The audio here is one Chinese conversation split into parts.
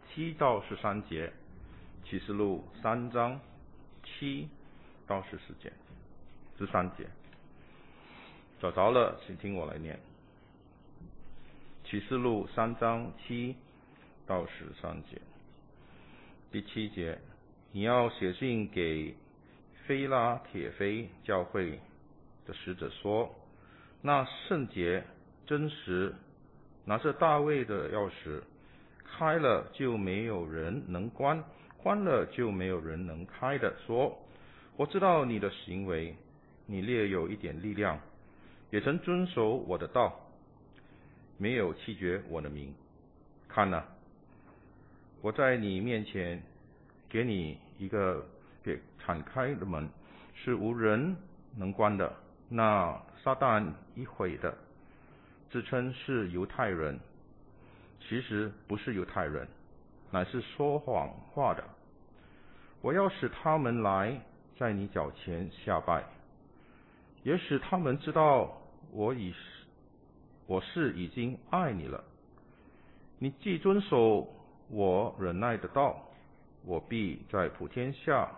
7到13节，启示录3章7到13节。找着了，请听我来念。启示录3章7到13节。第7节，你要写信给非拉铁非教会的使者说，那圣洁真实拿着大卫的钥匙，开了就没有人能关，关了就没有人能开的说，我知道你的行为，你略有一点力量，也曾遵守我的道，没有弃绝我的名。看哪，我在你面前给你一个敞开的门，是无人能关的。那撒旦一会的自称是犹太人，其实不是犹太人，乃是说谎话的。我要使他们来在你脚前下拜，也使他们知道我是已经爱你了。你既遵守我忍耐的道，我必在普天下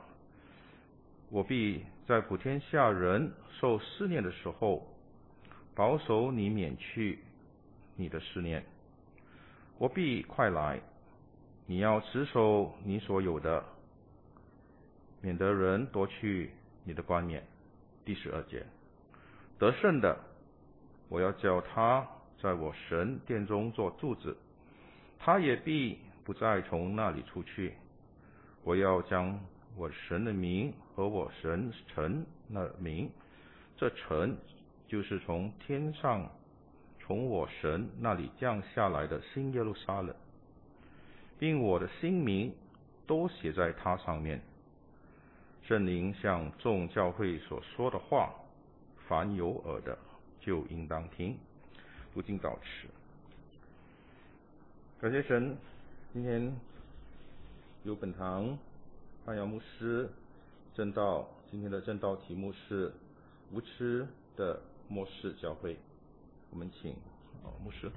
人受试炼的时候，保守你免去你的试炼。我必快来，你要持守你所有的，免得人夺去你的冠冕。第12节，得胜的，我要叫他在我神殿中做柱子，他也必不再从那里出去。我要将我神的名和我神城的名，这城就是从天上从我神那里降下来的新耶路撒冷，并我的新名都写在它上面。圣灵向众教会所说的话，凡有耳的就应当听。读经到此。感谢神，今天由本堂范耀牧师证道，今天的证道题目是无知的末世教会。我们请牧师。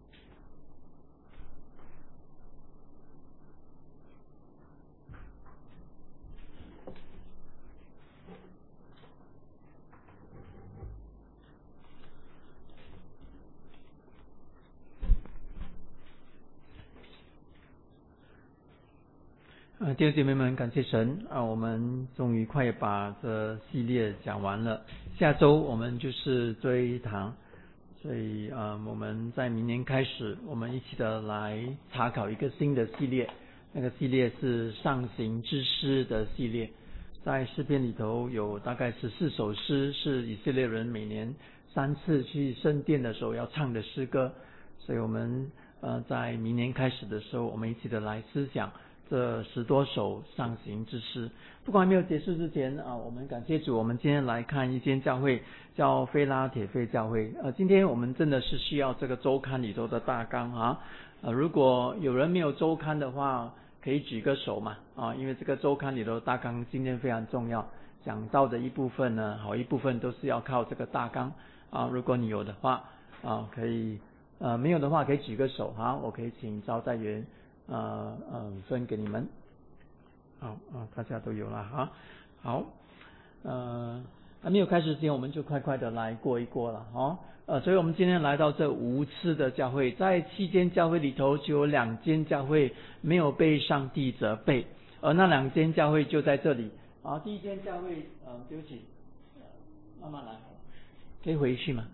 弟兄姐妹们，感谢神我们终于快把这系列讲完了。下周我们就是最后一堂，所以我们在明年开始，我们一起的来查考一个新的系列。那个系列是上行之诗的系列，在诗篇里头有大概14首诗，是以色列人每年3次去圣殿的时候要唱的诗歌。所以我们在明年开始的时候，我们一起的来思想这10多首上行之诗。不过还没有结束之前我们感谢主，我们今天来看一间教会叫非拉铁非教会。今天我们真的是需要这个周刊里头的大纲如果有人没有周刊的话，可以举个手嘛因为这个周刊里头的大纲今天非常重要，讲到的一部分呢，好一部分都是要靠这个大纲如果你有的话可以没有的话可以举个手我可以请招待员分给你们。好大家都有了好还没有开始之前，我们就快快的来过一过了所以我们今天来到这无知的教会，在7间教会里头就有2间教会没有被上帝责备，而那2间教会就在这里第一间教会对不起慢慢来，可以回去吗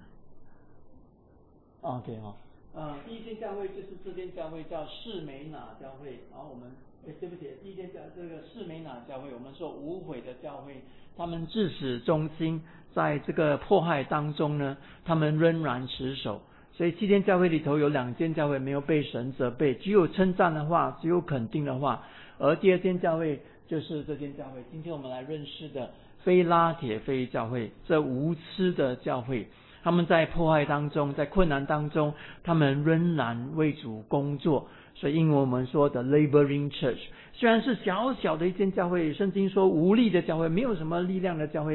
？OK 第一间教会就是这间教会叫士美拿教会，然后我们对不起，第一间这个士美拿教会，我们说无悔的教会，他们自始忠心，在这个迫害当中呢，他们仍然持守。所以7间教会里头有2间教会没有被神责备，只有称赞的话，只有肯定的话。而第2间教会就是这间教会，今天我们来认识的非拉铁非教会，这无知的教会。他们在迫害当中，在困难当中，他们仍然为主工作。所以英文我们说的 laboring church， 虽然是小小的一间教会，圣经说无力的教会，没有什么力量的教会，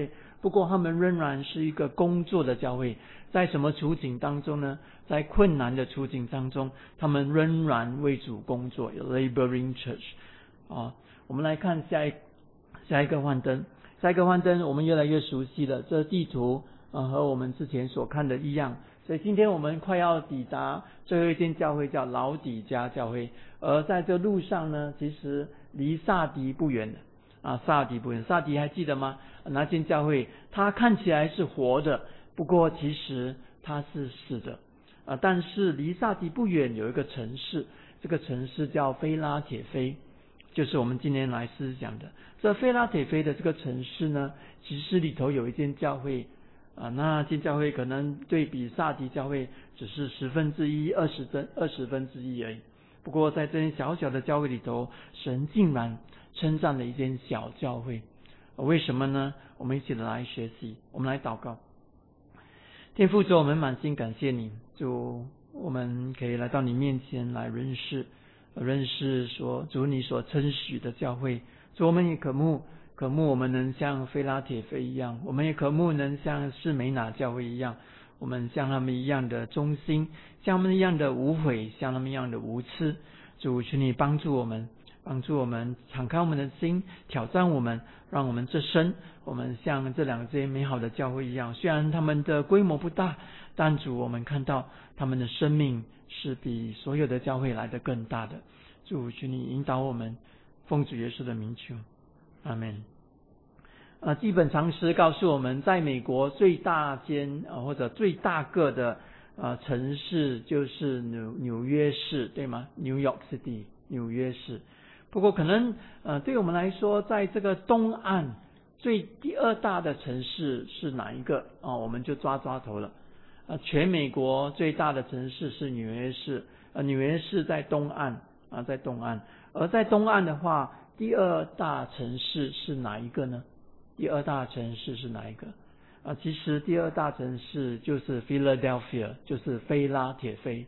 不过他们仍然是一个工作的教会。在什么处境当中呢？在困难的处境当中，他们仍然为主工作，有 laboring church。我们来看下一个幻灯。下一个幻灯我们越来越熟悉了，这地图和我们之前所看的一样。所以今天我们快要抵达最后一间教会，叫老底嘉教会。而在这路上呢，其实离撒狄不远的撒狄不远。撒狄还记得吗？那间教会它看起来是活的，不过其实它是死的。但是离撒狄不远有一个城市，这个城市叫菲拉铁菲，就是我们今天来思想的。这菲拉铁菲的这个城市呢，其实里头有一间教会那间教会可能对比撒狄教会只是1/10、20%而已。不过在这间小小的教会里头，神竟然称赞了一间小教会。为什么呢？我们一起来学习，我们来祷告。天父，主，我们满心感谢你，主，我们可以来到你面前来认识主你所称许的教会。主，我们也渴慕我们能像菲拉铁菲一样，我们也渴慕能像士美拿教会一样，我们像他们一样的忠心，像他们一样的无悔，像他们一样的无私。主，求你帮助我们，敞开我们的心，挑战我们，让我们这生我们像这两间美好的教会一样，虽然他们的规模不大，但主，我们看到他们的生命是比所有的教会来得更大的。主，求你引导我们，奉主耶稣的名求，阿们。基本常识告诉我们，在美国最大间或者最大个的城市就是纽约市，对吗？ New York City， 纽约市。不过可能对我们来说，在这个东岸第二大的城市是哪一个我们就抓头了。全美国最大的城市是纽约市，纽约市在东岸在东岸。而在东岸的话，第二大城市是哪一个呢？第二大城市是哪一个？其实第二大城市就是 Philadelphia， 就是菲拉铁菲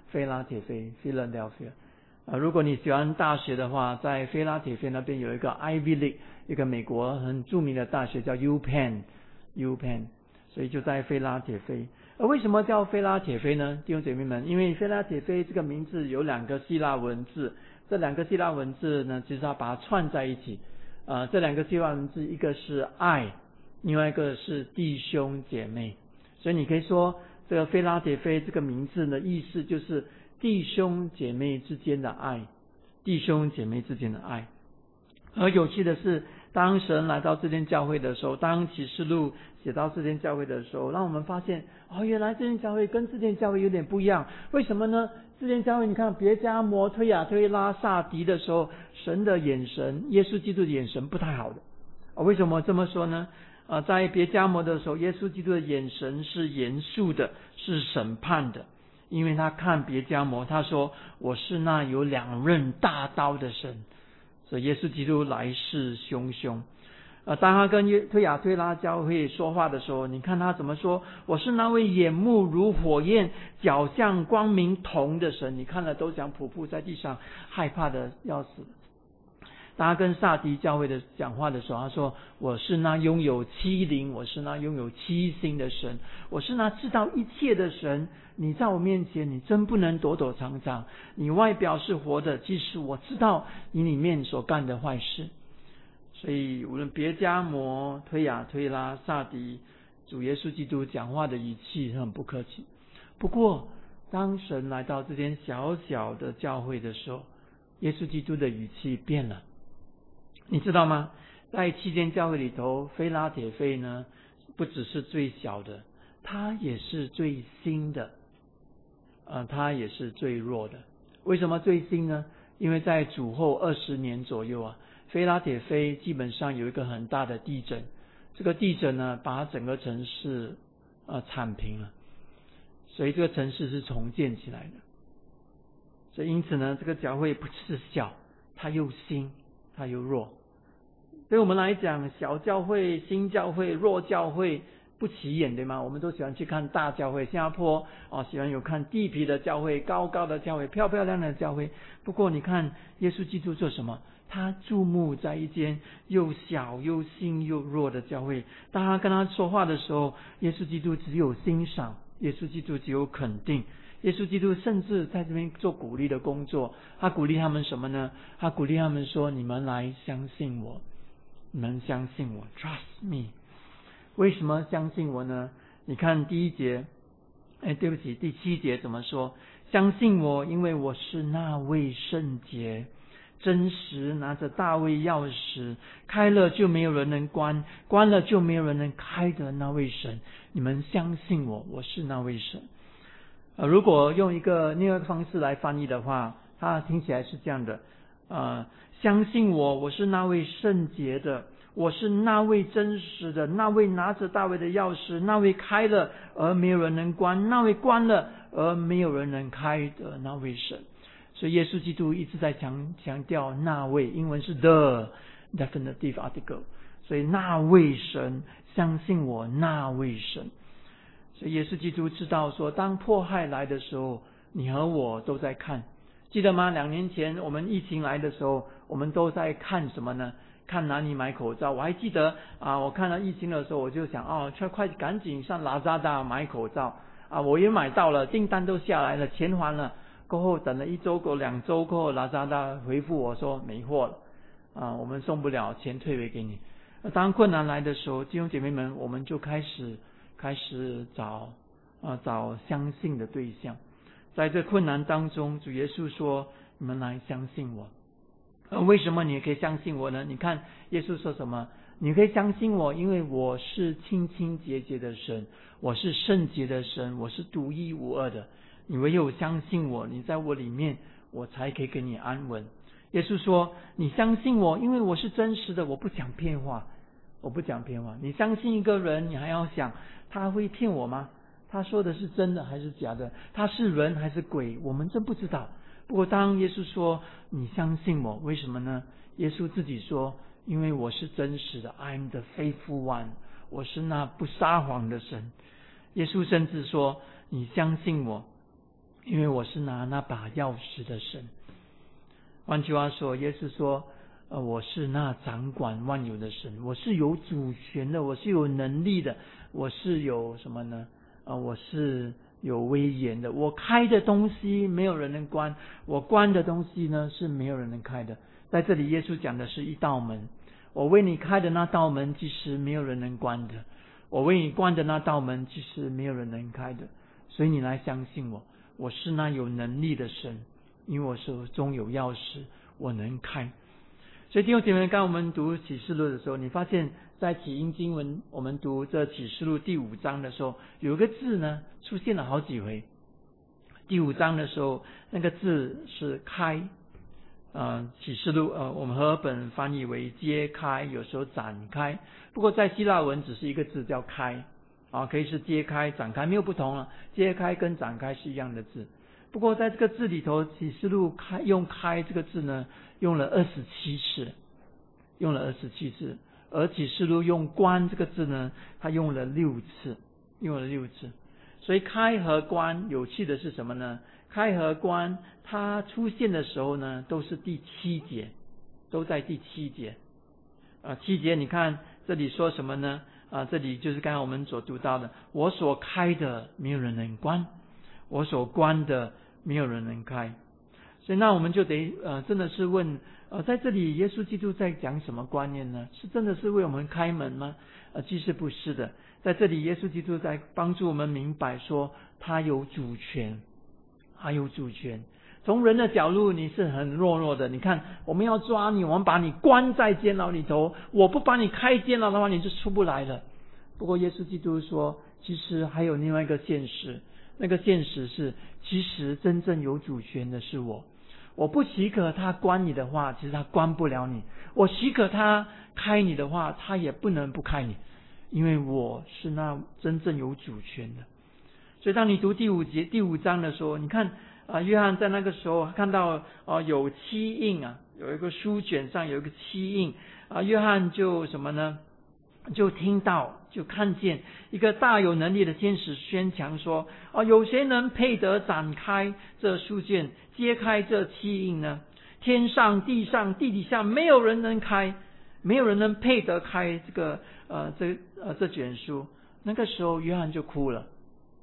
Philadelphia。如果你喜欢大学的话，在菲拉铁菲那边有一个 Ivy League， 一个美国很著名的大学叫 UPenn， 所以就在菲拉铁菲。而为什么叫菲拉铁菲呢？弟兄姐妹们，因为菲拉铁菲这个名字有2个希腊文字，这2个希腊文字呢，其实要把它串在一起。这2个希腊文字，一个是爱，另外一个是弟兄姐妹。所以你可以说，这个菲拉铁菲这个名字的意思就是弟兄姐妹之间的爱，弟兄姐妹之间的爱。而有趣的是，当神来到这间教会的时候，当启示录写到这间教会的时候，让我们发现原来这间教会跟这间教会有点不一样。为什么呢？这间教会你看别迦摩、推雅推拉、撒狄的时候，神的眼神，耶稣基督的眼神不太好的。为什么这么说呢？在别迦摩的时候，耶稣基督的眼神是严肃的，是审判的。因为他看别迦摩，他说我是那有2刃大刀的神。所以耶稣基督来势汹汹。当他跟推雅推拉教会说话的时候，你看他怎么说？我是那位眼目如火焰，脚像光明铜的神。你看了都想匍匐在地上，害怕的要死。当他跟撒狄教会的讲话的时候，他说我是那拥有7灵，我是那拥有7星的神，我是那知道一切的神。你在我面前，你真不能躲躲藏藏。你外表是活的，即使我知道你里面所干的坏事。所以无论别迦摩、推雅推拉、撒狄，主耶稣基督讲话的语气很不客气。不过当神来到这间小小的教会的时候，耶稣基督的语气变了。你知道吗？在7间教会里头，菲拉铁菲呢，不只是最小的，它也是最新的，它也是最弱的。为什么最新呢？因为在主后20年左右菲拉铁菲基本上有一个很大的地震，这个地震呢，把整个城市铲平了，所以这个城市是重建起来的。所以因此呢，这个教会不是小，它又新，它又弱。对我们来讲，小教会、新教会、弱教会不起眼，对吗？我们都喜欢去看大教会，新加坡喜欢有看地皮的教会，高高的教会，漂漂亮亮的教会。不过你看耶稣基督做什么？他注目在一间又小又新又弱的教会。当他跟他说话的时候，耶稣基督只有欣赏，耶稣基督只有肯定，耶稣基督甚至在这边做鼓励的工作。他鼓励他们什么呢？他鼓励他们说：你们来相信我，你们相信我 ，Trust me。为什么相信我呢？你看第7节怎么说？相信我，因为我是那位圣洁、真实拿着大卫钥匙，开了就没有人能关，关了就没有人能开的那位神。你们相信我，我是那位神。如果用另外一个方式来翻译的话，它听起来是这样的：相信我，我是那位圣洁的，我是那位真实的，那位拿着大卫的钥匙，那位开了而没有人能关，那位关了而没有人能开的那位神。所以耶稣基督一直在强调那位，英文是 the definitive article， 所以那位神，相信我那位神。所以耶稣基督知道说，当迫害来的时候，你和我都在看，记得吗？2年前我们疫情来的时候，我们都在看什么呢？看哪里买口罩。我还记得我看到疫情的时候，我就想快赶紧上Lazada买口罩我也买到了，订单都下来了，钱还了。过后等了1周过2周过后，Lazada回复我说没货了我们送不了，钱退回给你。当困难来的时候，弟兄姐妹们，我们就开始找相信的对象。在这困难当中，主耶稣说：你们来相信我。为什么你可以相信我呢？你看耶稣说什么？你可以相信我，因为我是清清洁洁的神，我是圣洁的神，我是独一无二的。你唯有相信我，你在我里面，我才可以给你安稳。耶稣说：你相信我，因为我是真实的，我不讲骗话。你相信一个人，你还要想他会骗我吗？他说的是真的还是假的？他是人还是鬼？我们真不知道。不过当耶稣说你相信我，为什么呢？耶稣自己说：因为我是真实的， I'm the faithful one， 我是那不撒谎的神。耶稣甚至说：你相信我，因为我是拿那把钥匙的神。换句话说，耶稣说我是那掌管万有的神，我是有主权的，我是有能力的，我是有什么呢？我是有威严的，我开的东西没有人能关，我关的东西呢是没有人能开的。在这里耶稣讲的是一道门，我为你开的那道门其实没有人能关的，我为你关的那道门其实没有人能开的。所以你来相信我，我是那有能力的神，因为我手中有钥匙，我能开。所以弟兄姐妹，刚我们读启示录的时候，你发现在起因经文我们读这启示录第5章的时候，有一个字呢出现了好几回。第5章的时候，那个字是开启示录我们和合本翻译为揭开，有时候展开。不过在希腊文只是一个字叫开可以是揭开展开，没有不同了。揭开跟展开是一样的字。不过在这个字里头，启示录用开这个字呢用了27次，而启示录用关这个字呢，它用了6次。所以开和关有趣的是什么呢？开和关它出现的时候呢都是第7节，都在第7节。7节你看这里说什么呢？这里就是刚才我们所读到的，我所开的没有人能关，我所关的没有人能开。所以那我们就得真的是问在这里耶稣基督在讲什么观念呢？是真的是为我们开门吗？其实不是的。在这里耶稣基督在帮助我们明白说他有主权。从人的角度你是很弱的，你看我们要抓你，我们把你关在监牢里头，我不把你开监牢的话你就出不来了。不过耶稣基督说其实还有另外一个现实，那个现实是其实真正有主权的是我不许可他关你的话，其实他关不了你；我许可他开你的话，他也不能不开你，因为我是那真正有主权的。所以当你读第5章的时候，你看约翰在那个时候看到有七印有一个书卷上有一个七印约翰就什么呢？ 就听到就看见一个大有能力的天使宣讲说，有谁能配得展开这书卷，揭开这七印呢？天上地上地底下没有人能开，没有人能配得开这卷书。那个时候约翰就哭了，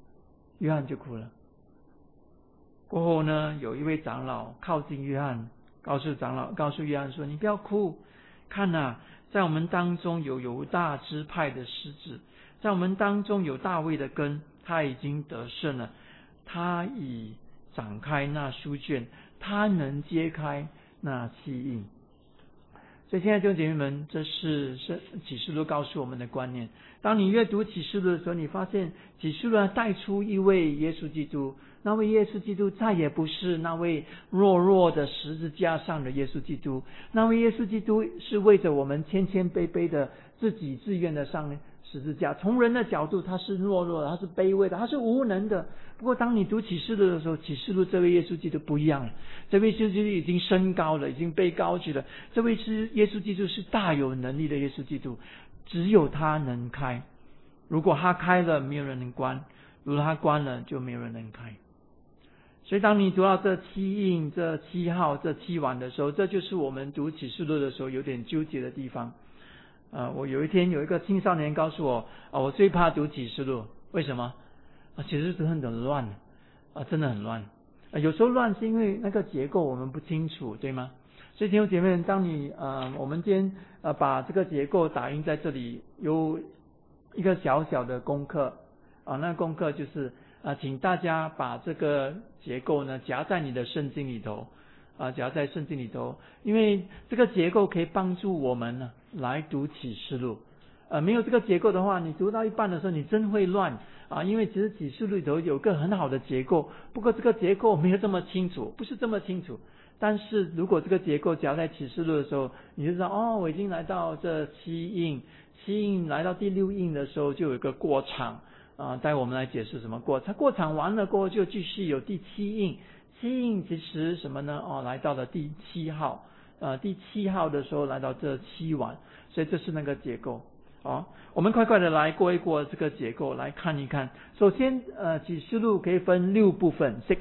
过后呢，有一位长老靠近约翰，告诉约翰说，你不要哭，看啊，在我们当中有犹大支派的狮子，在我们当中有大卫的根，他已经得胜了，他已展开那书卷，他能揭开那七印。所以现在弟兄姐妹们，这是启示录告诉我们的观念。当你阅读启示录的时候，你发现启示录带出一位耶稣基督，那位耶稣基督再也不是那位弱的十字架上的耶稣基督，那位耶稣基督是为着我们谦卑卑的自己自愿的上十字架。从人的角度，他是弱的，他是卑微的，他是无能的。不过当你读启示录的时候，启示录这位耶稣基督不一样了，这位耶稣基督已经升高了，已经被高举了。这位耶稣基督是大有能力的耶稣基督，只有他能开。如果他开了，没有人能关；如果他关了，就没有人能开。所以当你读到这七印、这七号、这七碗的时候，这就是我们读启示录的时候有点纠结的地方。我有一天有一个青少年告诉我，我最怕读启示录，为什么？其实是很乱真的很乱。有时候乱是因为那个结构我们不清楚，对吗？所以弟兄姐妹，当你我们今天把这个结构打印在这里，有一个小小的功课那功课就是请大家把这个结构呢夹在你的圣经里头夹在圣经里头，因为这个结构可以帮助我们呢来读启示录。没有这个结构的话，你读到一半的时候你真会乱因为其实启示录里头有个很好的结构，不过这个结构没有这么清楚，不是这么清楚。但是如果这个结构夹在启示录的时候，你就知道我已经来到这七印来到第六印的时候，就有一个过场待我们来解释什么过场完了过后就继续有第七印。七印其实什么呢？来到了第七号第七号的时候来到这七碗，所以这是那个结构我们快快的来过一过这个结构，来看一看。首先启示录可以分6部分 6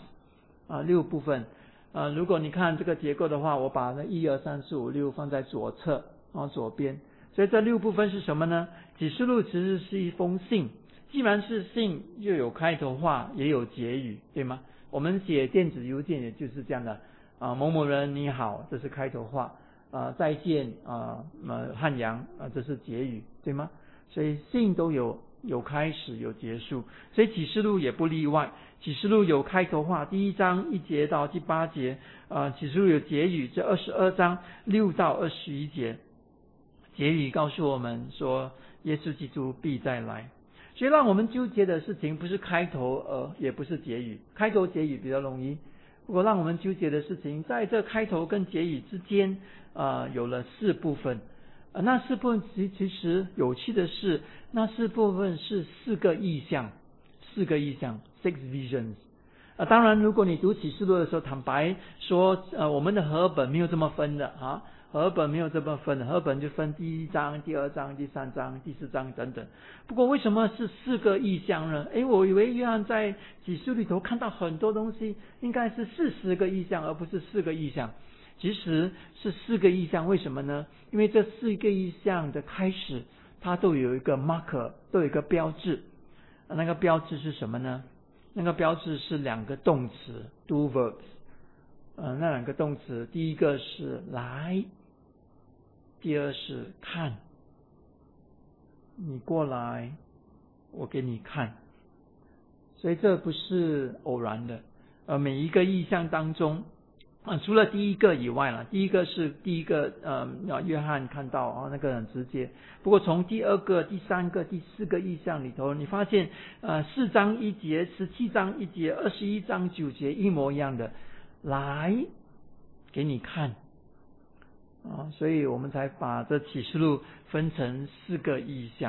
parts 6部分如果你看这个结构的话，我把那1、2、3、4、5、6放在左侧左边。所以这6部分是什么呢？启示录其实是一封信，既然是信，又有开头话也有结语，对吗？我们写电子邮件也就是这样的某某人你好，这是开头话再见汉阳这是结语，对吗？所以信都有开始有结束，所以启示录也不例外。启示录有开头话，第1章1节到第8节启示录有结语，这22章6到21节。结语告诉我们说耶稣基督必再来。所以让我们纠结的事情不是开头也不是结语，开头结语比较容易。不过让我们纠结的事情，在这开头跟结语之间有了4部分那4部分其实有趣的是，那4部分是4个意象，6 visions当然如果你读启示录的时候，坦白说我们的和本没有这么分的和本没有这么分的，和本就分第1章、第2章、第3章、第4章等等。不过为什么是4个意象呢？我以为约翰在启示里头看到很多东西，应该是40个意象，而不是4个意象。其实是4个意象，为什么呢？因为这4个意象的开始，它都有一个 marker， 都有一个标志。那个标志是什么呢？那个标志是2个动词 ，do verbs。那2个动词，第一个是来，第二是看。你过来，我给你看。所以这不是偶然的。每一个意象当中除了第一个以外了，第一个是约翰看到那个很直接。不过从第2个、第3个、第4个意象里头，你发现4章1节、17章1节、21章9节一模一样的，来给你看所以我们才把这启示录分成4个意象。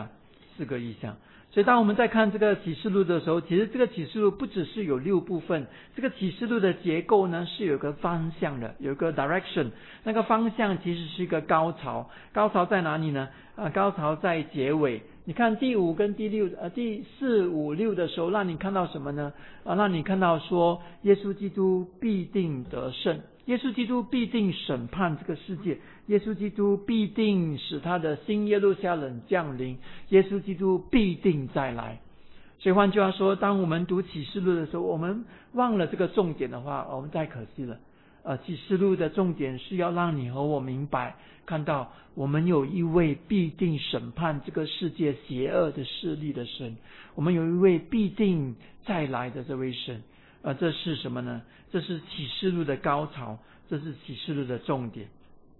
4个异象。所以当我们在看这个启示录的时候，其实这个启示录不只是有6部分，这个启示录的结构呢是有个方向的，有个 direction， 那个方向其实是一个高潮。高潮在哪里呢？高潮在结尾。你看第5跟第4、5、6的时候，让你看到什么呢？让你看到说耶稣基督必定得胜，耶稣基督必定审判这个世界，耶稣基督必定使他的新耶路撒冷降临，耶稣基督必定再来。所以换句话说，当我们读启示录的时候，我们忘了这个重点的话，我们太可惜了。启示录的重点是要让你和我明白，看到我们有一位必定审判这个世界邪恶的势力的神，我们有一位必定再来的这位神。这是什么呢？这是启示录的高潮，这是启示录的重点。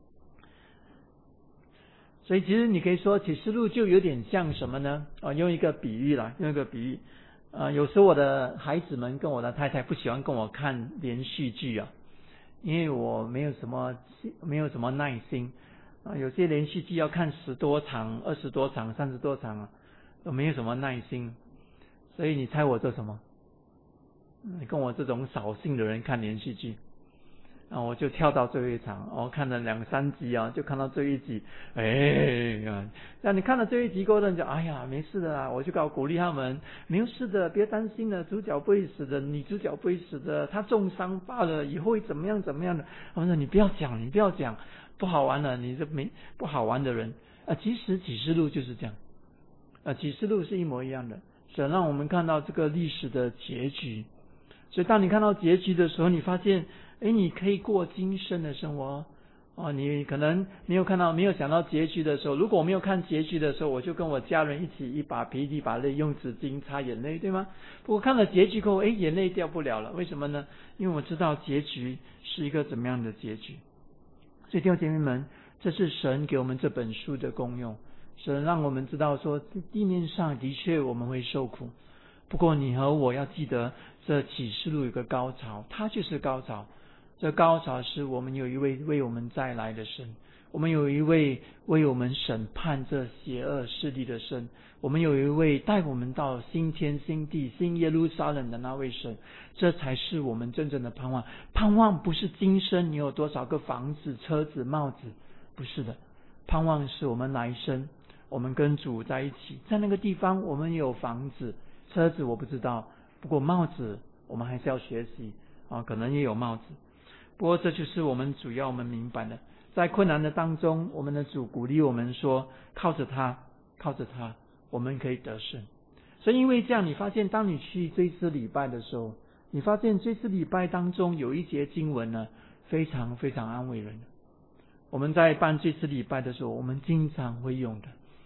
所以其实你可以说启示录就有点像什么呢？用一个比喻。有时候我的孩子们跟我的太太不喜欢跟我看连续剧因为我没有什么耐心有些连续剧要看10多场、20多场、30多场我没有什么耐心。所以你猜我做什么？你跟我这种扫兴的人看连续剧我就跳到最后一场看了2、3集就看到最后一集。那你看了最后一集过后，你就哎呀没事的啦，我就鼓励他们，没有事的，别担心了，主角不会死的，女主角不会死的，他重伤罢了，以后会怎么样怎么样的。他们说你不要讲，不好玩了，你这不好玩的人其实启示录就是这样启示录是一模一样的，想让我们看到这个历史的结局。所以当你看到结局的时候，你发现你可以过今生的生活你可能没有想到结局的时候，如果我没有看结局的时候，我就跟我家人一起一把鼻涕一把泪，用纸巾擦眼泪，对吗？不过看了结局过后眼泪掉不了了。为什么呢？因为我知道结局是一个怎么样的结局。所以弟兄姐妹们，这是神给我们这本书的功用，神让我们知道说地面上的确我们会受苦，不过你和我要记得，这启示录有个高潮，它就是高潮。这高潮是我们有一位为我们再来的神，我们有一位为我们审判这邪恶势力的神，我们有一位带我们到新天新地新耶路撒冷的那位神。这才是我们真正的盼望。盼望不是今生你有多少个房子车子帽子，不是的。盼望是我们来生我们跟主在一起，在那个地方我们有房子车子我不知道，不过帽子我们还是要学习可能也有帽子。不过这就是我们主要我们明白的，在困难的当中，我们的主鼓励我们说，靠着他我们可以得胜。所以因为这样，你发现当你去追思礼拜的时候，你发现追思礼拜当中有一节经文呢，非常非常安慰人。我们在办追思礼拜的时候，我们经常会用的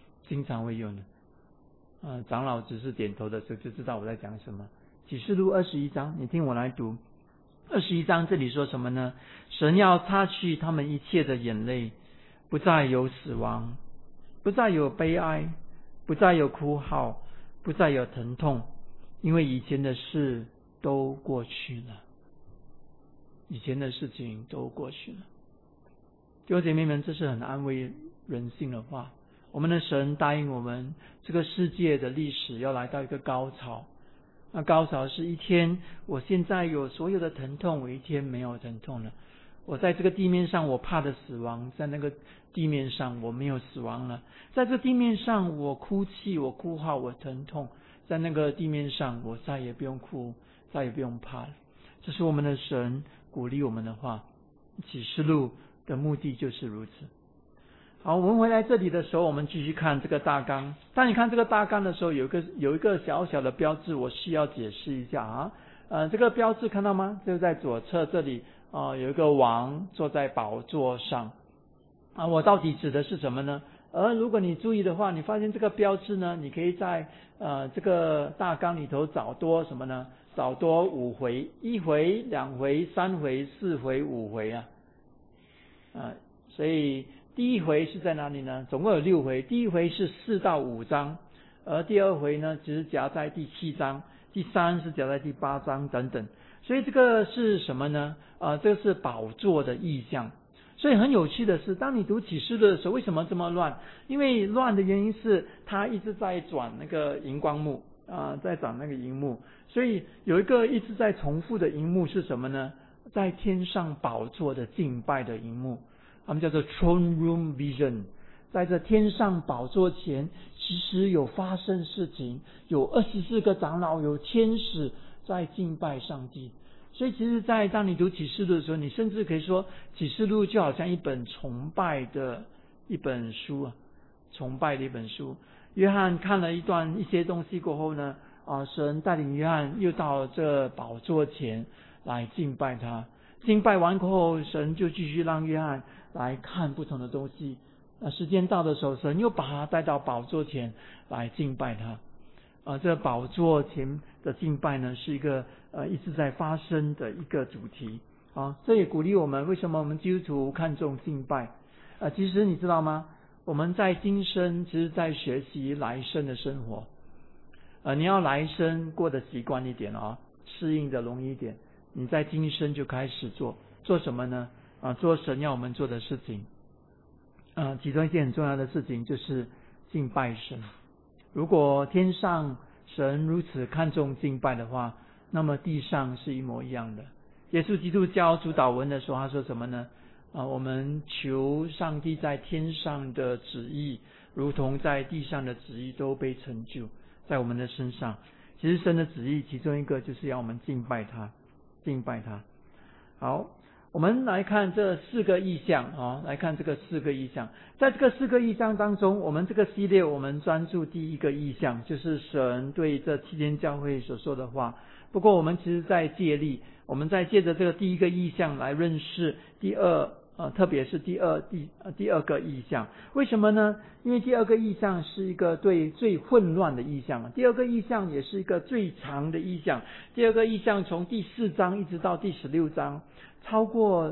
长老只是点头的时候就知道我在讲什么。启示录21章，你听我来读。21章这里说什么呢？神要擦去他们一切的眼泪，不再有死亡，不再有悲哀，不再有哭号，不再有疼痛，因为以前的事都过去了。以前的事情都过去了。弟兄姐妹们，这是很安慰人心的话。我们的神答应我们，这个世界的历史要来到一个高潮。那高潮是一天，我现在有所有的疼痛，我一天没有疼痛了。我在这个地面上我怕的死亡，在那个地面上我没有死亡了。在这地面上我哭泣，我哭号，我疼痛，在那个地面上我再也不用哭，再也不用怕了。这是我们的神鼓励我们的话。启示录的目的就是如此。好，我们回来这里的时候，我们继续看这个大纲。当你看这个大纲的时候，有一个小小的标志，我需要解释一下这个标志看到吗？就在左侧这里有一个王坐在宝座上我到底指的是什么呢？如果你注意的话，你发现这个标志呢，你可以在这个大纲里头找多什么呢？找多5回，1回、2回、3回、4回、5回所以第一回是在哪里呢？总共有6回。第一回是4到5章，而第二回呢只是夹在第7章，第3是夹在第8章等等。所以这个是什么呢？这个是宝座的意象。 所以很有趣的是，当你读启示录的时候，为什么这么乱？因为乱的原因是它一直在转那个荧光幕在转那个荧幕，所以有一个一直在重复的荧幕是什么呢？在天上宝座的敬拜的荧幕，他们叫做 Throne Room Vision。在这天上宝座前，其实有发生事情，有24个长老，有天使在敬拜上帝。所以其实当你读启示录的时候，你甚至可以说启示录就好像一本崇拜的一本书崇拜的一本书。约翰看了一些东西过后呢，神带领约翰又到这宝座前来敬拜他。敬拜完过后，神就继续让约翰来看不同的东西。时间到的时候，神又把他带到宝座前来敬拜他。这宝座前的敬拜呢，是一个一直在发生的一个主题。这也鼓励我们，为什么我们基督徒看重敬拜？其实你知道吗？我们在今生其实在学习来生的生活。你要来生过得习惯一点适应的容易一点，你在今生就开始做什么呢？做神要我们做的事情。其中一件很重要的事情就是敬拜神。如果天上神如此看重敬拜的话，那么地上是一模一样的。耶稣基督教主祷文的时候，他说什么呢？我们求上帝在天上的旨意，如同在地上的旨意都被成就在我们的身上。其实神的旨意其中一个就是要我们敬拜他。好，我们来看这4个意象来看这个4个意象。在这个4个意象当中，我们这个系列我们专注第一个意象，就是神对这7间教会所说的话。不过我们其实在借力，我们在借着这个第一个意象来认识特别是第二个意象。为什么呢？因为第二个意象是一个最混乱的意象，第二个意象也是一个最长的意象。第二个意象从第4章一直到第16章，超过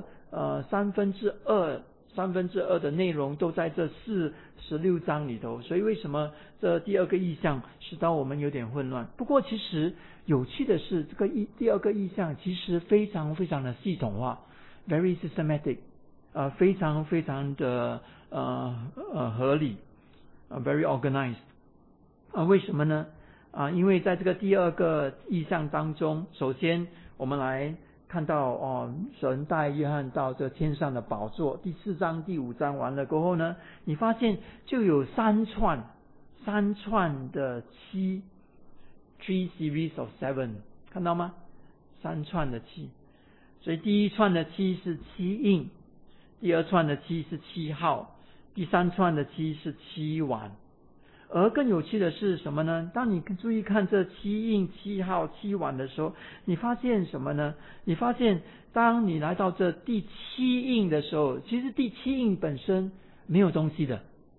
2/3的内容都在这16章里头。所以为什么这第二个意象使到我们有点混乱？不过其实有趣的是，这个第二个意象其实非常非常的系统化 ，very systematic。非常非常的合理，very organized。为什么呢？因为在这个第二个意象当中，首先我们来看到神带约翰到这天上的宝座。第4章、第5章完了过后呢，你发现就有三串的7 ，3 series of 7， 看到吗？3串的7，所以第一串的7是7印。第2串的7是7号，第3串的7是7碗。而更有趣的是什么呢？当你注意看这7印、7号、7碗的时候，你发现什么呢？你发现当你来到这第7印的时候，其实第7印本身没有东西的。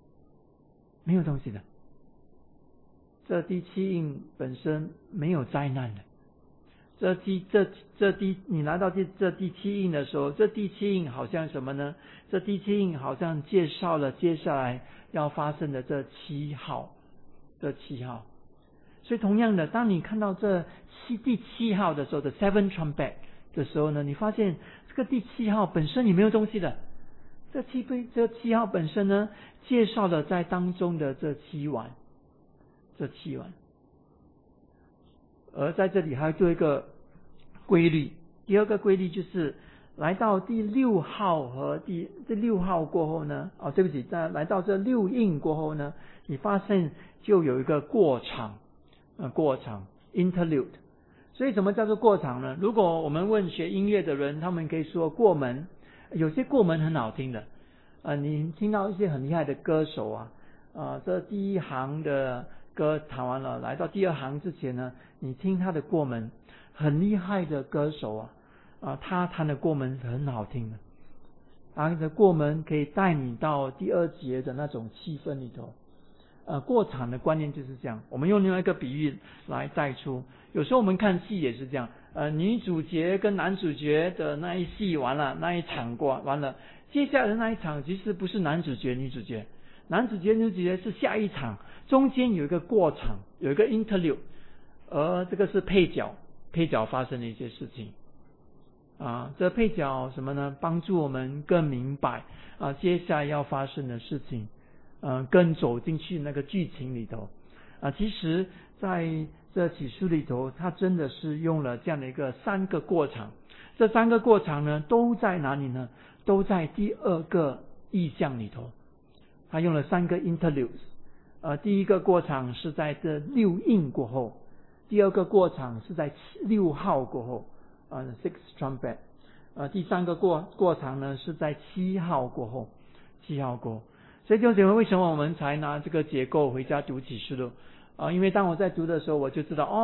这第7印本身没有灾难的。你来到这第7印的时候，这第7印好像什么呢？这第7印好像介绍了接下来要发生的这7号。所以同样的，当你看到第7号的时候的 Seven Trumpet 的时候呢，你发现这个第7号本身也没有东西的。这7号本身呢，介绍了在当中的这7碗。而在这里还做一个规律，第二个规律就是来到第6号和第6号过后呢，在来到这6印过后呢，你发现就有一个过场 interlude。 所以什么叫做过场呢？如果我们问学音乐的人，他们可以说过门，有些过门很好听的你听到一些很厉害的歌手这第一行的歌弹完了，来到第2行之前呢，你听他的过门，很厉害的歌手他弹的过门很好听的，他的过门可以带你到第2节的那种气氛里头。过场的观念就是这样。我们用另外一个比喻来带出，有时候我们看戏也是这样，女主角跟男主角的那一戏完了，那一场完了，接下来的那一场其实不是男主角女主角，男主角女主角是下一场，中间有一个过场，有一个 interlude， 而这个是配角发生的一些事情这配角什么呢？帮助我们更明白接下来要发生的事情，更走进去那个剧情里头。其实在这启示里头，它真的是用了这样的一个3个过场。这3个过场呢，都在哪里呢？都在第2个意象里头。他用了3个 interludes。第一个过场是在这6印过后，第2个过场是在6号过后，6th trumpet。第3个过场呢是在7号过后，7号过后。所以弟兄姐妹，为什么我们才拿这个结构回家读启示录？因为当我在读的时候，我就知道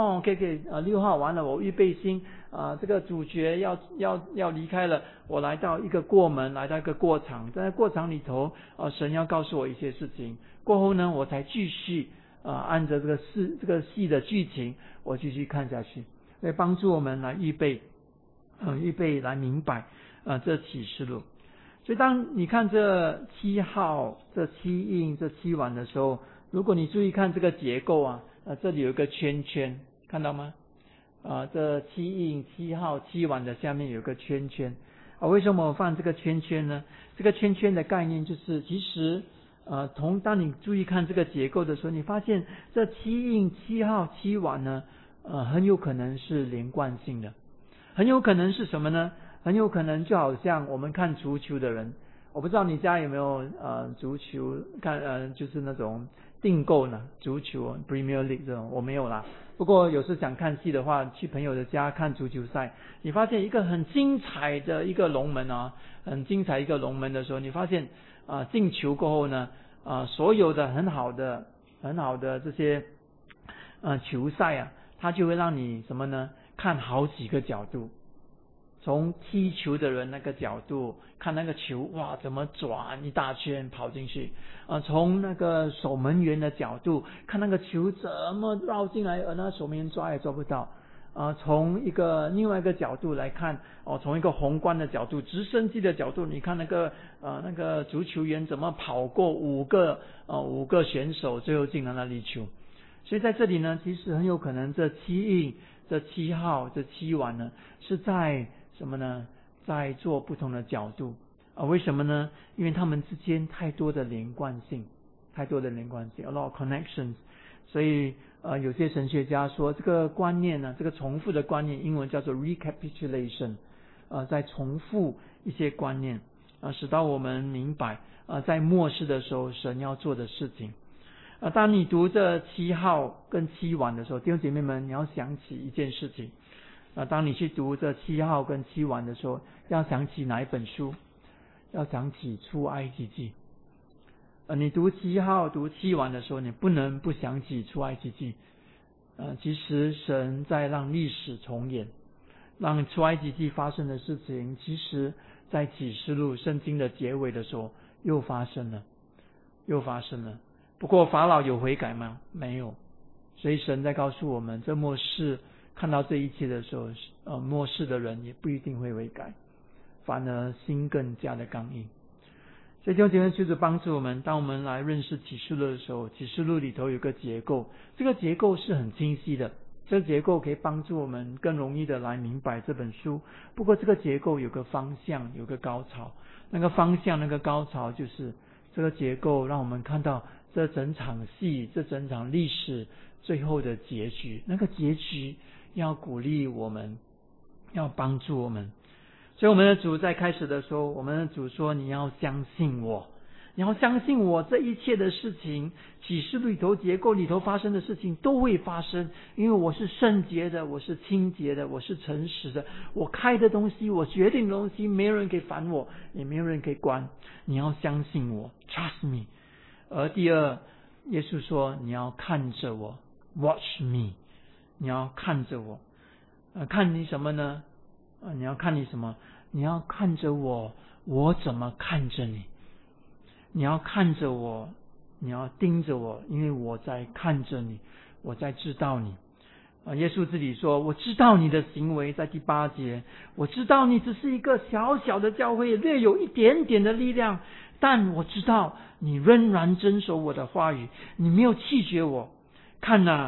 ，6号完了，我预备心，这个主角要离开了，我来到一个过门，来到一个过场，在过场里头，神要告诉我一些事情，过后呢，我才继续按着这个戏的剧情，我继续看下去，来帮助我们来预备来明白这启示录。所以当你看这7号、这7印、这7碗的时候，如果你注意看这个结构这里有一个圈圈，看到吗？这7印、7号、7碗的下面有个圈圈。为什么我放这个圈圈呢？这个圈圈的概念就是，其实当你注意看这个结构的时候，你发现这7印、7号、7碗呢，很有可能是连贯性的，很有可能是什么呢？很有可能就好像我们看足球的人，我不知道你家有没有足球看就是那种订购呢足球 Premier League 这种，我没有啦。不过有时想看戏的话，去朋友的家看足球赛，你发现一个很精彩的一个龙门很精彩一个龙门的时候，你发现进球过后呢所有的很好的这些球赛它就会让你什么呢？看好几个角度。从踢球的人那个角度看那个球，哇，怎么转一大圈跑进去从那个守门员的角度看那个球怎么绕进来，而那守门员抓也抓不到从另外一个角度来看从一个宏观的角度，直升机的角度，你看那个足球员怎么跑过5个选手，最后进了那粒球。所以在这里呢，其实很有可能这7印、这7号、这7碗呢，是在什么呢？在做不同的角度为什么呢？因为他们之间太多的连贯性 a lot of connections。 所以有些神学家说这个观念呢，这个重复的观念，英文叫做 recapitulation，在重复一些观念使到我们明白在末世的时候神要做的事情。当你读这7号跟7碗的时候，弟兄姐妹们，你要想起一件事情当你去读这7号跟7碗的时候，要想起哪一本书？要想起出埃及记。你读7号读7碗的时候，你不能不想起出埃及记。其实神在让历史重演，让出埃及记发生的事情，其实在启示录圣经的结尾的时候又发生了。不过法老有悔改吗？没有。所以神在告诉我们，这末世看到这一切的时候末世的人也不一定会悔改，反而心更加的刚硬。所以弟兄姐妹，求主帮助我们，当我们来认识启示录的时候，启示录里头有个结构，这个结构是很清晰的，这个结构可以帮助我们更容易的来明白这本书。不过这个结构有个方向，有个高潮，那个方向那个高潮就是这个结构让我们看到这整场戏，这整场历史最后的结局，那个结局要鼓励我们，要帮助我们。所以我们的主在开始的时候，我们的主说，你要相信我，你要相信我，这一切的事情，启示录里头结构里头发生的事情都会发生，因为我是圣洁的，我是清洁的，我是诚实的，我开的东西，我决定的东西，没有人可以烦我，也没有人可以关。你要相信我 ，trust me。而第二，耶稣说你要看着我 ，watch me， 你要看着我，看你什么呢？你要看你什么？你要看着我，我怎么看着你？你要看着我，你要盯着我，因为我在看着你，我在知道你。耶稣自己说，我知道你的行为，在第8节，我知道你只是一个小小的教会，略有一点点的力量，但我知道你仍然遵守我的话语，你没有弃绝我。看哪，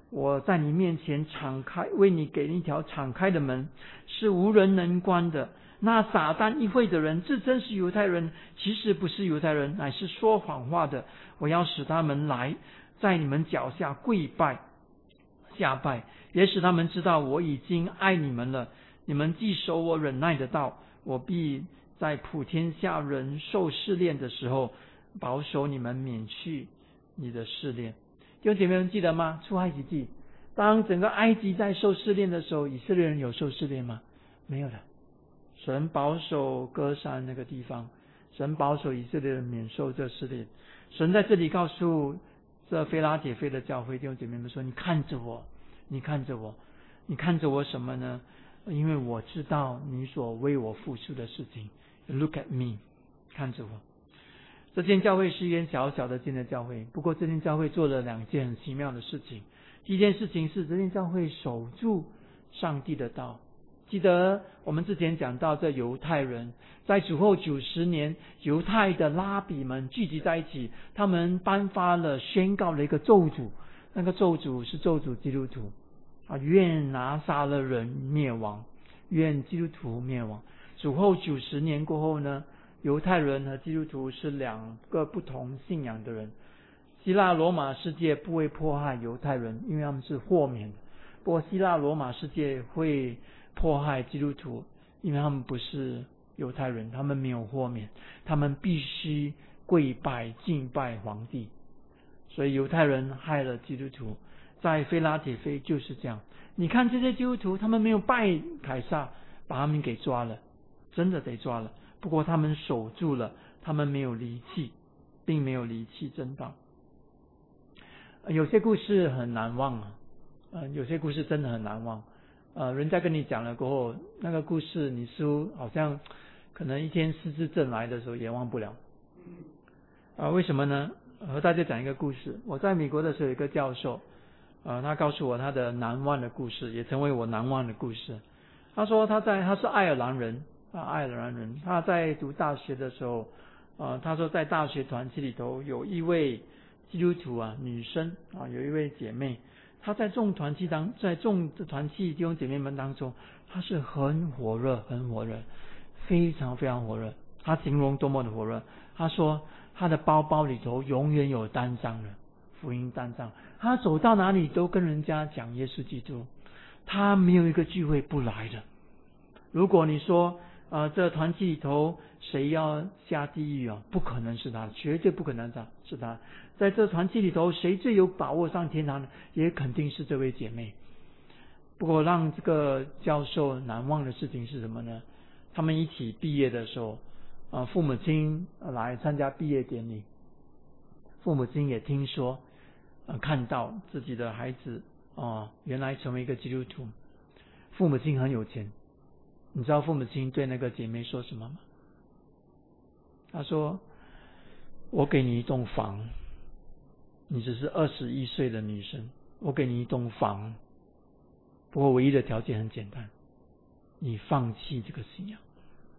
我在你面前敞开，为你给一条敞开的门，是无人能关的。那撒旦议会的人自称是犹太人，其实不是犹太人，乃是说谎话的。我要使他们来，在你们脚下跪拜下拜，也使他们知道我已经爱你们了。你们既守我忍耐的道，我必在普天下人受试炼的时候，保守你们免去你的试炼。弟兄姐妹们记得吗？出埃及记，当整个埃及在受试炼的时候，以色列人有受试炼吗？没有的。神保守歌山那个地方，神保守以色列人免受这试炼。神在这里告诉这非拉铁非的教会弟兄姐妹们说：你看着我，你看着我，你看着我什么呢？因为我知道你所为我付出的事情。Look at me， 看着我。这间教会是一间小小的教会，不过这间教会做了2件很奇妙的事情。第一件事情是这间教会守住上帝的道。记得我们之前讲到，这犹太人在主后90年，犹太的拉比们聚集在一起，他们颁发了宣告了一个咒诅，那个咒诅是咒诅基督徒愿拿撒勒人灭亡，愿基督徒灭亡。主后90年过后呢，犹太人和基督徒是2个不同信仰的人。希腊罗马世界不会迫害犹太人，因为他们是豁免的。不过希腊罗马世界会迫害基督徒，因为他们不是犹太人，他们没有豁免，他们必须跪拜敬拜皇帝。所以犹太人害了基督徒。在非拉铁非就是这样，你看这些基督徒，他们没有拜凯撒，把他们给抓了，真的得抓了。不过他们守住了，他们没有离弃，并没有离弃真道。有些故事很难忘有些故事真的很难忘。人家跟你讲了过后，那个故事你似乎好像可能一天失智症来的时候也忘不了。为什么呢？和大家讲一个故事。我在美国的时候有一个教授，他告诉我他的难忘的故事，也成为我难忘的故事。他说他是爱尔兰人，他在读大学的时候，他说在大学团契里头有一位基督徒女生有一位姐妹，她在众团契弟兄姐妹们当中，她是很火热，非常非常火热。她形容多么的火热，她说她的包包里头永远有单张的福音单张，她走到哪里都跟人家讲耶稣基督，她没有一个聚会不来的。如果你说这团契里头谁要下地狱不可能是他，绝对不可能是他。在这团契里头谁最有把握上天堂呢？也肯定是这位姐妹。不过让这个教授难忘的事情是什么呢？他们一起毕业的时候，父母亲来参加毕业典礼，父母亲也听说看到自己的孩子原来成为一个基督徒。父母亲很有钱，你知道父母亲对那个姐妹说什么吗？他说：我给你一栋房，你只是21岁的女生，我给你一栋房，不过唯一的条件很简单，你放弃这个信仰。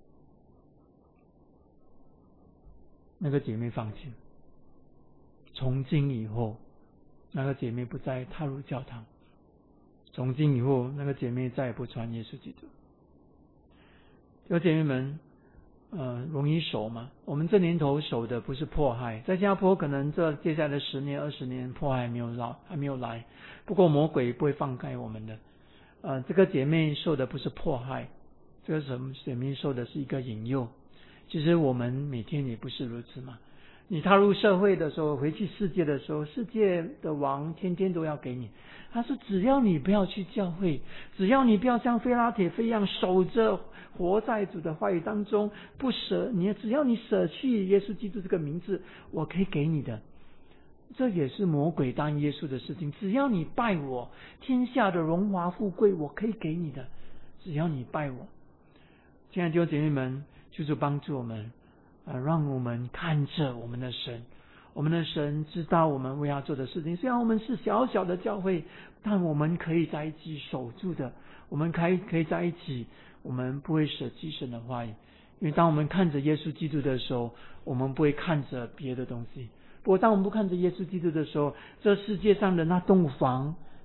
那个姐妹放弃了。从今以后，那个姐妹不再踏入教堂，从今以后那个姐妹再也不传耶稣基督。有姐妹们容易守吗？我们这年头守的不是迫害，在新加坡可能这接下来的10年20年迫害还没有来，不过魔鬼不会放开我们的。这个姐妹受的不是迫害，这个姐妹受的是一个引诱。其实我们每天也不是如此嘛。你踏入社会的时候，回去世界的时候，世界的王天天都要给你。他说只要你不要去教会，只要你不要像非拉铁非一样守着活在主的话语当中，不舍你，只要你舍去耶稣基督这个名字，我可以给你的。这也是魔鬼答应耶稣的事情，只要你拜我，天下的荣华富贵我可以给你的，只要你拜我。亲爱的弟兄姐妹们，求主帮助我们让我们看着我们的神，我们的神知道我们为他做的事情。虽然我们是小小的教会，但我们可以在一起守住的，我们可以在一起，我们不会舍弃神的话语。因为当我们看着耶稣基督的时候，我们不会看着别的东西。不过当我们不看着耶稣基督的时候，这世界上的那栋房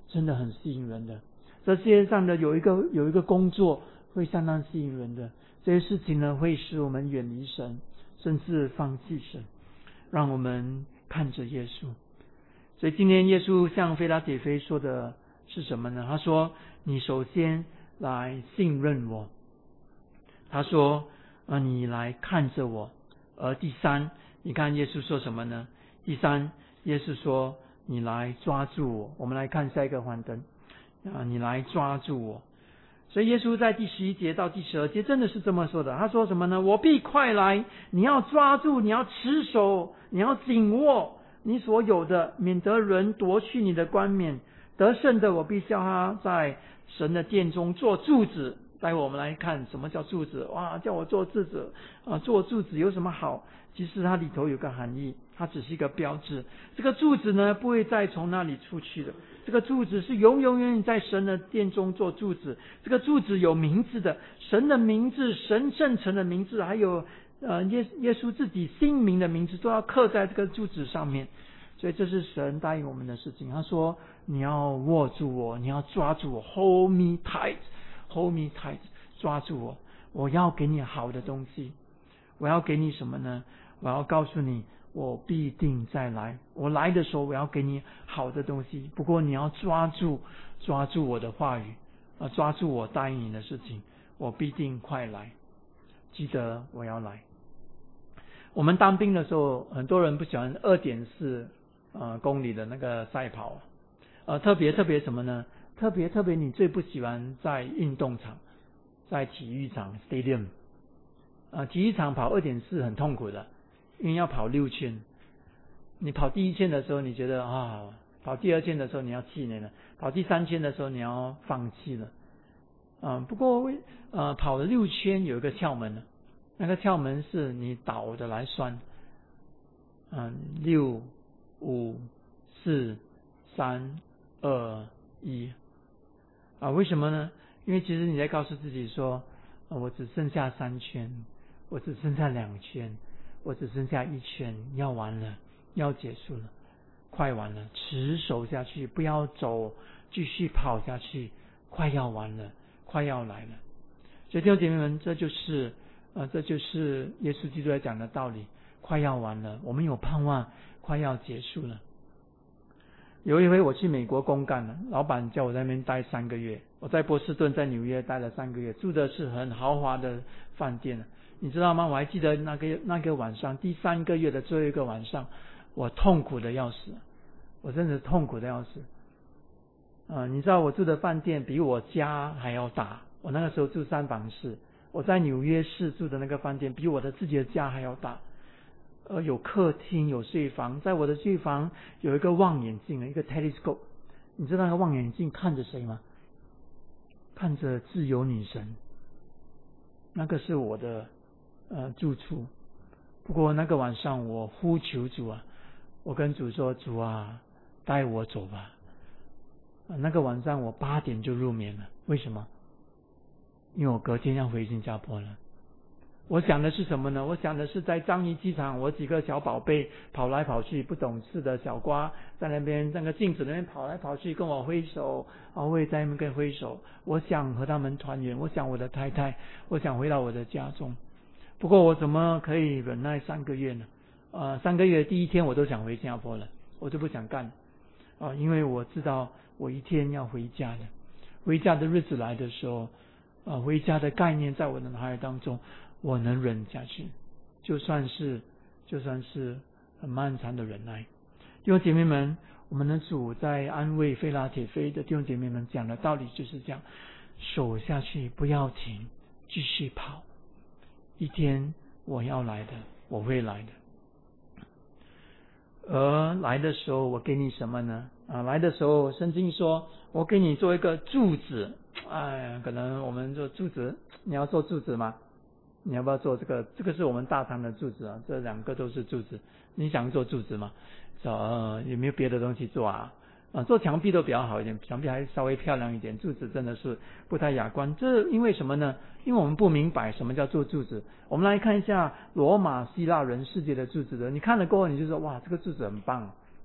真的很吸引人的。这世界上的有一个工作会相当吸引人的，这些事情呢会使我们远离神，甚至放弃神，让我们看着耶稣。所以今天耶稣向腓拉铁非说的是什么呢？他说你首先来信任我，他说你来看着我。而第三，你看耶稣说什么呢？第三，耶稣说你来抓住我。我们来看下一个幻灯你来抓住我。所以耶稣在第11节到第12节真的是这么说的。他说什么呢？我必快来，你要抓住，你要持守，你要紧握你所有的，免得人夺去你的冠冕。得胜的我必叫他在神的殿中做柱子。待会我们来看什么叫柱子。哇，叫我做柱子做柱子有什么好？其实它里头有个含义，它只是一个标志。这个柱子呢不会再从那里出去的，这个柱子是永远在神的殿中做柱子。这个柱子有名字的，神的名字，神圣城的名字，还有耶稣自己新名的名字都要刻在这个柱子上面。所以这是神答应我们的事情。他说你要握住我，你要抓住我， hold me tight，hold me tight， 抓住我，我要给你好的东西。我要给你什么呢？我要告诉你，我必定再来。我来的时候，我要给你好的东西。不过你要抓住我的话语抓住我答应你的事情。我必定快来，记得我要来。我们当兵的时候，很多人不喜欢 2.4公里的那个赛跑特别什么呢？特别你最不喜欢在运动场，在体育场 stadium体育场跑 2.4 很痛苦的，因为要跑6圈。你跑第1圈的时候你觉得跑第2圈的时候你要气馁了，跑第3圈的时候你要放弃了不过跑了6圈有一个窍门那个窍门是你倒的来算6、5、4、3、2、1为什么呢？因为其实你在告诉自己说我只剩下3圈，我只剩下2圈，我只剩下1圈，要完了，要结束了，快完了，持守下去，不要走，继续跑下去，快要完了，快要来了。所以弟兄姐妹们，这就是耶稣基督在讲的道理，快要完了，我们有盼望，快要结束了。有一回我去美国公干了，老板叫我在那边待3个月。我在波士顿在纽约待了3个月，住的是很豪华的饭店你知道吗？我还记得那个晚上，第3个月的最后一个晚上，我痛苦的要死，我真的痛苦的要死你知道我住的饭店比我家还要大，我那个时候住3房室，我在纽约市住的那个饭店比我的自己的家还要大有客厅，有睡房，在我的睡房有一个望远镜，一个 telescope。 你知道那个望远镜看着谁吗？看着自由女神。那个是我的住处。不过那个晚上我呼求主我跟主说，主带我走吧那个晚上我8点就入眠了。为什么？因为我隔天要回新加坡了。我想的是什么呢？我想的是在樟宜机场，我几个小宝贝跑来跑去，不懂事的小瓜在那边那个镜子那边跑来跑去跟我挥手我也在那边跟挥手。我想和他们团圆，我想我的太太，我想回到我的家中。不过我怎么可以忍耐3个月呢？3个月第1天我都想回新加坡了，我就不想干因为我知道我一天要回家的。回家的日子来的时候回家的概念在我的脑海当中，我能忍下去，就算是很漫长的忍耐。弟兄姐妹们，我们的主在安慰腓拉铁非的弟兄姐妹们讲的道理就是这样，守下去，不要停，继续跑。一天我要来的，我会来的。而来的时候我给你什么呢？来的时候圣经说我给你做一个柱子。可能我们做柱子，你要做柱子吗？你要不要做这个？这个是我们大堂的柱子这2个都是柱子。你想做柱子吗？有没有别的东西做做墙壁都比较好一点，墙壁还稍微漂亮一点，柱子真的是不太雅观。这因为什么呢？因为我们不明白什么叫做柱子。我们来看一下罗马希腊人世界的柱子你看了过后你就说哇，这个柱子很棒，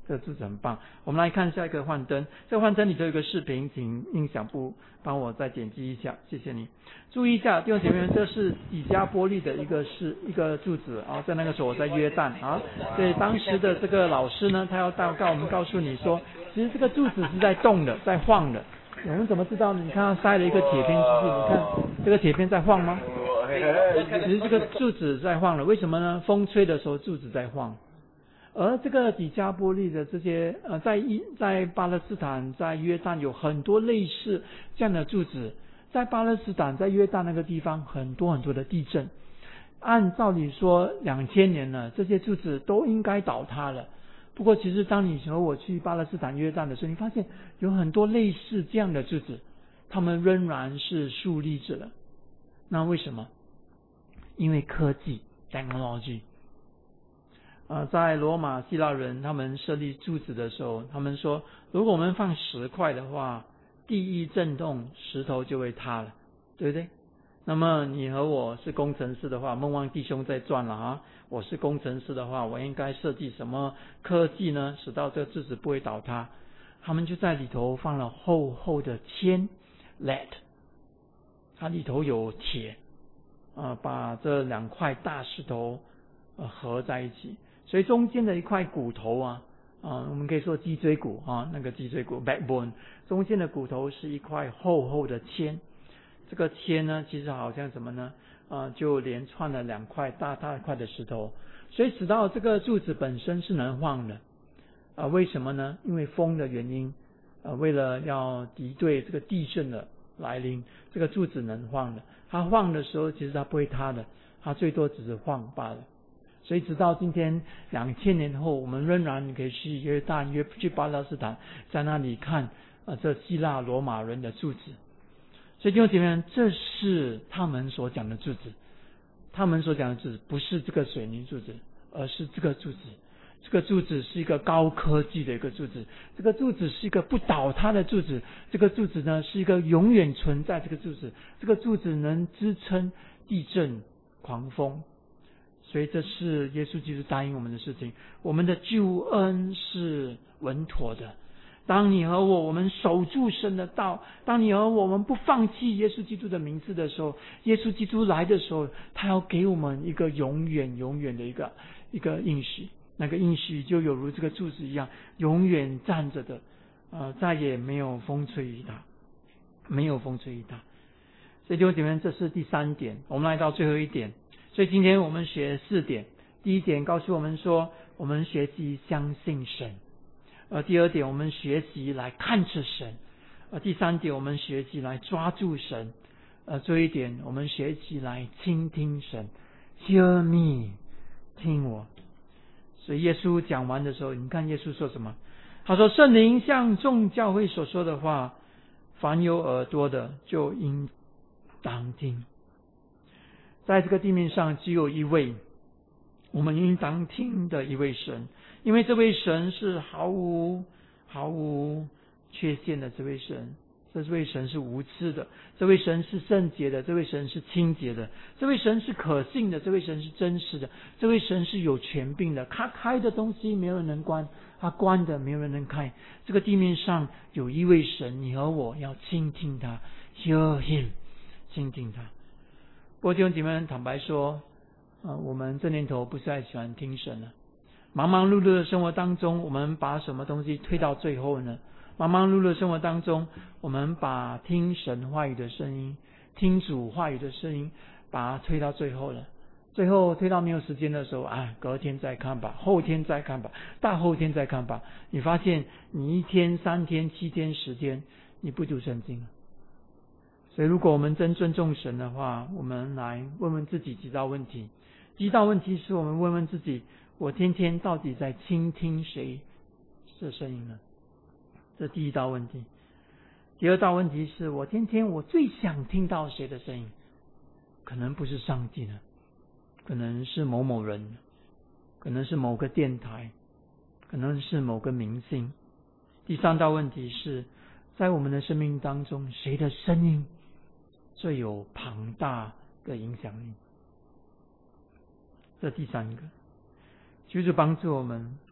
这个柱子很棒。我们来看下一个幻灯，这个幻灯里头有个视频，请音响部帮我再剪辑一下，谢谢你。注意一下，弟兄姐妹们，这是底加波利的一个柱子啊，在那个时候我在约旦啊，所以当时的这个老师呢，他要告诉你说，其实这个柱子是在动的，在晃的。我们怎么知道呢？你看他塞了一个铁片进去，你看这个铁片在晃吗？其实这个柱子在晃了，为什么呢？风吹的时候柱子在晃。而这个底加波利的这些在巴勒斯坦、在约旦有很多类似这样的柱子。在巴勒斯坦、在约旦那个地方，很多很多的地震。按照理说，2000年了，这些柱子都应该倒塌了。不过，其实当你和我去巴勒斯坦、约旦的时候，你发现有很多类似这样的柱子，它们仍然是竖立着的。那为什么？因为科技 （technology）。在罗马希腊人他们设立柱子的时候，他们说，如果我们放10块的话，地一震动，石头就会塌了，对不对？那么你和我是工程师的话，梦望弟兄在转了啊！我是工程师的话，我应该设计什么科技呢，使到这个柱子不会倒塌？他们就在里头放了厚厚的铅 lead， 它里头有铁，把这2块大石头合在一起，所以中间的一块骨头我们可以说脊椎骨那个脊椎骨 backbone 中间的骨头是一块厚厚的铅。这个铅呢，其实好像什么呢？就连串了2块大块的石头，所以使到这个柱子本身是能晃的。为什么呢？因为风的原因，为了要敌对这个地震的来临，这个柱子能晃的。它晃的时候，其实它不会塌的，它最多只是晃罢了。所以直到今天2000年后，我们仍然可以去约旦、去巴勒斯坦，在那里看这希腊罗马人的柱子。所以弟兄姐妹，这是他们所讲的柱子。他们所讲的柱子不是这个水泥柱子，而是这个柱子。这个柱子是一个高科技的一个柱子，这个柱子是一个不倒塌的柱子，这个柱子呢是一个永远存在这个柱子，这个柱子能支撑地震、狂风。所以这是耶稣基督答应我们的事情，我们的救恩是稳妥的。当你和我们守住神的道，当你和我们不放弃耶稣基督的名字的时候，耶稣基督来的时候，他要给我们一个永远的一个应许。那个应许就有如这个柱子一样，永远站着的，再也没有风吹雨打，没有风吹雨打。所以弟兄姐妹，这是第3点。我们来到最后一点。所以今天我们学4点。第1点告诉我们说，我们学习相信神。第2点，我们学习来看着神。第3点，我们学习来抓住神。最后一点，我们学习来倾听神。Hear me， 听我。所以耶稣讲完的时候，你看耶稣说什么？他说：“圣灵像众教会所说的话，凡有耳朵的就应当听。”在这个地面上只有一位我们应当听的一位神，因为这位神是毫无缺陷的，这位神是无私的，这位神是圣洁的，这位神是清洁的，这位神是可信的，这位神是真实的，这位神是有权柄的，他开的东西没有人能关，他关的没有人能开。这个地面上有一位神，你和我要倾听他 ，Hear him， 倾听他。不过弟兄姐妹，坦白说，我们这年头不是太喜欢听神了。忙忙碌碌的生活当中，我们把什么东西推到最后呢？忙忙碌碌的生活当中，我们把听神话语的声音、听主话语的声音，把它推到最后了。最后推到没有时间的时候，隔天再看吧，后天再看吧，大后天再看吧。你发现你1天、3天、7天、10天，你不读圣经了。所以如果我们真尊重神的话，我们来问问自己几道问题。第一道问题是我们问问自己，我天天到底在倾听谁的声音呢？这第一道问题。第二道问题是我天天我最想听到谁的声音？可能不是上帝的，可能是某某人，可能是某个电台，可能是某个明星。第3道问题是在我们的生命当中，谁的声音最有庞大的影响力？这第3个，就是帮助我们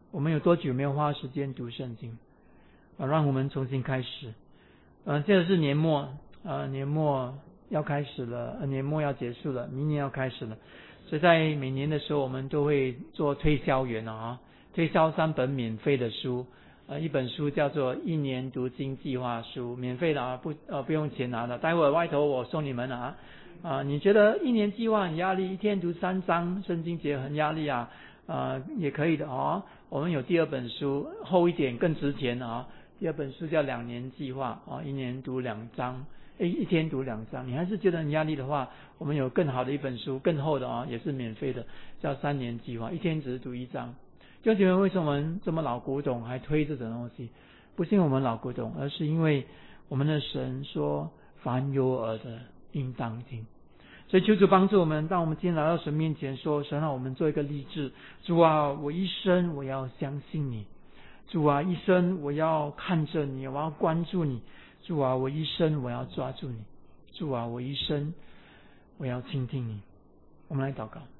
我们有多久没有花时间读圣经？让我们重新开始。现在是年末，年末要开始了，年末要结束了，明年要开始了。所以在每年的时候，我们都会做推销员推销3本免费的书。一本书叫做1年读经计划书，免费的不用钱拿的。待会外头我送你们你觉得1年计划很压力，一天读3章圣经节很压力也可以的我们有第2本书，厚一点更值钱第2本书叫2年计划1年读2章，一天读2章。你还是觉得很压力的话，我们有更好的一本书，更厚的也是免费的，叫3年计划，一天只是读1章。弟兄姐妹，为什么我们这么老古董还推这种东西？不是因为我们老古董，而是因为我们的神说凡有耳的应当听。所以求主帮助我们，当我们今天来到神面前说，神让我们做一个立志，主啊，我一生我要相信你，主啊，一生我要看着你，我要关注你，主啊，我一生我要抓住你，主啊，我一生我要倾听你。我们来祷告。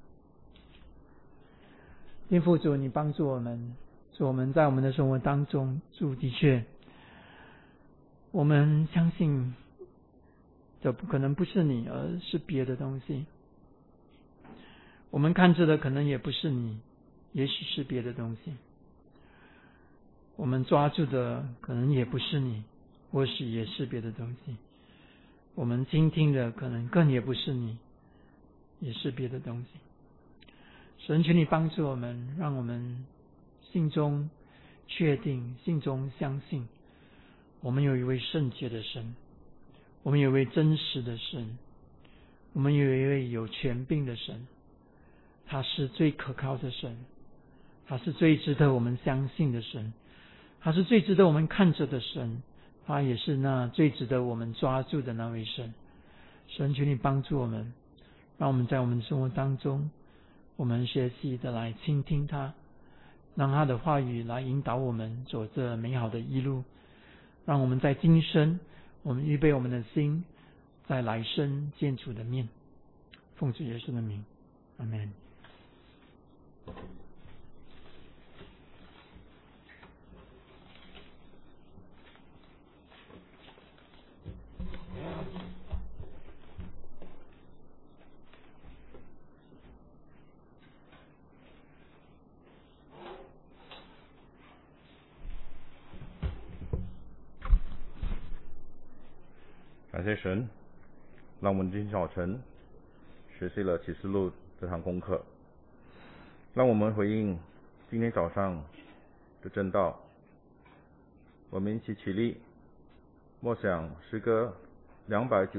天父主，你帮助我们，主，我们在我们的生活当中，主，的确我们相信这可能不是你，而是别的东西。我们看着的可能也不是你，也许是别的东西。我们抓住的可能也不是你，或许也是别的东西。我们倾听的可能更也不是你，也是别的东西。神，求你帮助我们，让我们心中确定，心中相信，我们有一位圣洁的神，我们有一位真实的神，我们有一位有权柄的神，他是最可靠的神，他是最值得我们相信的神，他是最值得我们看着的神，他也是那最值得我们抓住的那位神。神，求你帮助我们，让我们在我们的生活当中，我们学习的来倾听他，让他的话语来引导我们走这美好的一路，让我们在今生我们预备我们的心，在来生见主的面。奉主耶稣的名，阿们。 感谢神，让我们今天早晨学习了启示录这堂功课，让我们回应今天早上的正道。我们一起起立，默想诗歌290